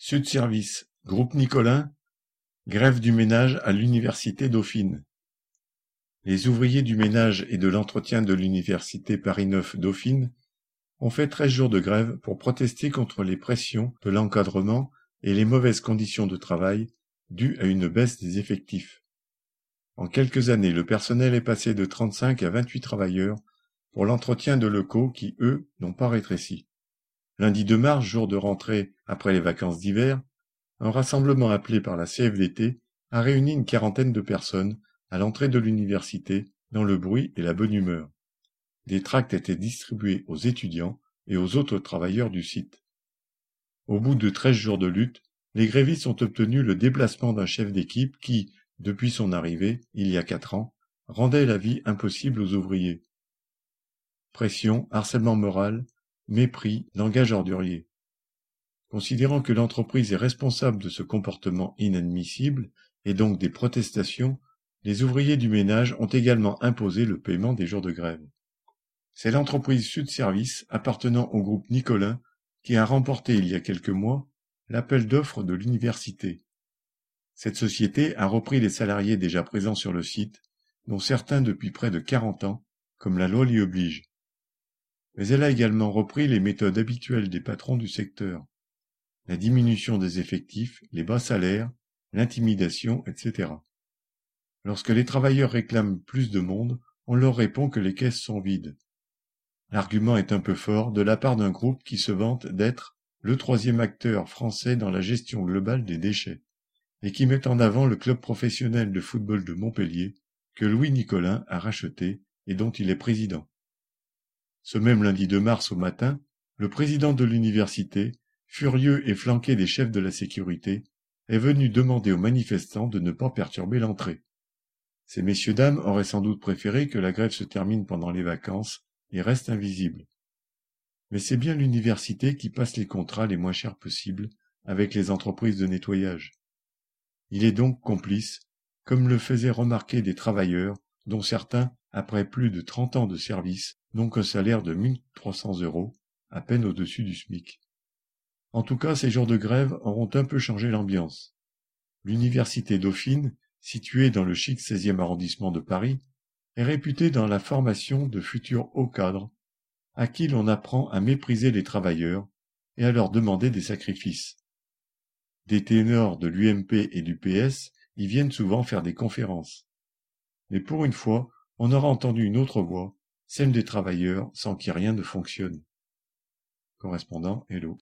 Sud Service, Groupe Nicolin, grève du ménage à l'Université Dauphine. Les ouvriers du ménage et de l'entretien de l'Université Paris IX Dauphine ont fait 13 jours de grève pour protester contre les pressions de l'encadrement et les mauvaises conditions de travail dues à une baisse des effectifs. En quelques années, le personnel est passé de 35 à 28 travailleurs pour l'entretien de locaux qui, eux, n'ont pas rétréci. Lundi 2 mars, jour de rentrée après les vacances d'hiver, un rassemblement appelé par la CFDT a réuni une quarantaine de personnes à l'entrée de l'université dans le bruit et la bonne humeur. Des tracts étaient distribués aux étudiants et aux autres travailleurs du site. Au bout de 13 jours de lutte, les grévistes ont obtenu le déplacement d'un chef d'équipe qui, depuis son arrivée, il y a 4 ans, rendait la vie impossible aux ouvriers. Pression, harcèlement moral, mépris, langage ordurier. Considérant que l'entreprise est responsable de ce comportement inadmissible et donc des protestations, les ouvriers du ménage ont également imposé le paiement des jours de grève. C'est l'entreprise Sud Service appartenant au groupe Nicolin qui a remporté il y a quelques mois l'appel d'offres de l'université. Cette société a repris les salariés déjà présents sur le site, dont certains depuis près de 40 ans, comme la loi l'y oblige. Mais elle a également repris les méthodes habituelles des patrons du secteur. La diminution des effectifs, les bas salaires, l'intimidation, etc. Lorsque les travailleurs réclament plus de monde, on leur répond que les caisses sont vides. L'argument est un peu fort de la part d'un groupe qui se vante d'être le 3e acteur français dans la gestion globale des déchets, et qui met en avant le club professionnel de football de Montpellier, que Louis Nicolin a racheté et dont il est président. Ce même lundi 2 mars au matin, le président de l'université, furieux et flanqué des chefs de la sécurité, est venu demander aux manifestants de ne pas perturber l'entrée. Ces messieurs-dames auraient sans doute préféré que la grève se termine pendant les vacances et reste invisible. Mais c'est bien l'université qui passe les contrats les moins chers possibles avec les entreprises de nettoyage. Il est donc complice, comme le faisaient remarquer des travailleurs, dont certains, après plus de 30 ans de service, n'ont qu'un salaire de 1 300 €, à peine au-dessus du SMIC. En tout cas, ces jours de grève auront un peu changé l'ambiance. L'université Dauphine, située dans le chic 16e arrondissement de Paris, est réputée dans la formation de futurs hauts cadres, à qui l'on apprend à mépriser les travailleurs et à leur demander des sacrifices. Des ténors de l'UMP et du PS y viennent souvent faire des conférences. Mais pour une fois, on aura entendu une autre voix, celle des travailleurs, sans qu'il rien ne fonctionne. Correspondant Hello.